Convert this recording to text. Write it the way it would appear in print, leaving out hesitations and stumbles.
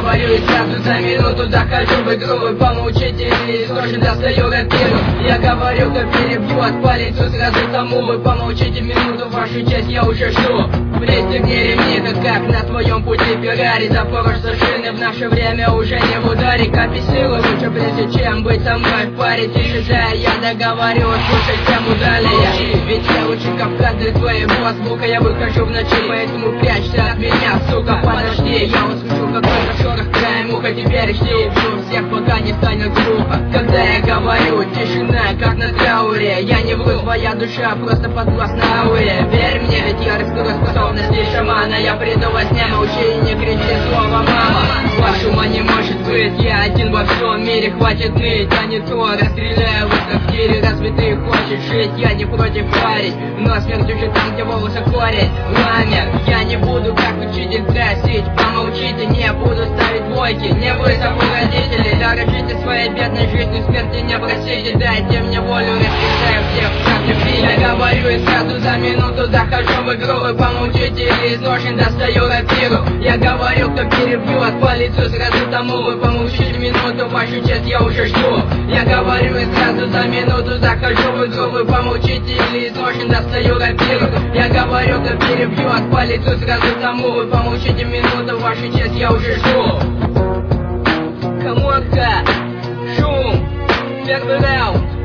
говорю и сразу за минуту захожу в игру. Вы помолчите или тоже достаю рапиру. Я говорю, кто перебьет по лицу сразу тому. Вы помолчите минуту, вашу часть я уже жду. Пристегни ремни, как на твоем пути Феррари. Запорожцы шины в наше время уже не в ударе. Копи силу лучше, прежде чем быть со мной в паре. Тише, да, я договорю, слушай тему далее. Ведь я лучше капкан для твоего звука. Я выхожу в ночи, поэтому прячься от меня, сука. Подожди, я услышу какой-то шорох краем уха. Теперь жди, жду всех, пока не станет глупо. Когда я говорю, тишина, как на трауре. Я не вру, твоя душа просто подвластна ауре. Верь мне, ведь я раскрою способности шамана. Я приду во сне, молчи и не кричи слово «мама». Ваш ума не может быть, я один во всем мире. Хватит ныть, а не то расстреляю вас как в тире. Разве ты хочешь жить? Я не против парить, но смерть уже там, где волосы корень. Ламер, я не буду как учитель просить. Помолчите, не буду ставить двойки. Не вы собой родители, дорожите своей бедной жизнью, смерти не просите. Дайте мне волю, расписаю всех, как любви. Я говорю и сразу за минуту захожу в игру. Вы помолчите или из ножен достаю рапиру. Я говорю, кто перебьет по лицу сразу тому. Вы помолчите минуту, вашу честь я уже жду. Я говорю и сразу за минуту захожу в игру. Вы помолчите или из ножен достаю рапиру. Я говорю, кто перебьет по лицу сразу тому. Вы помолчите минуту, вашу честь я уже жду. Комодка, шум, первый раунд.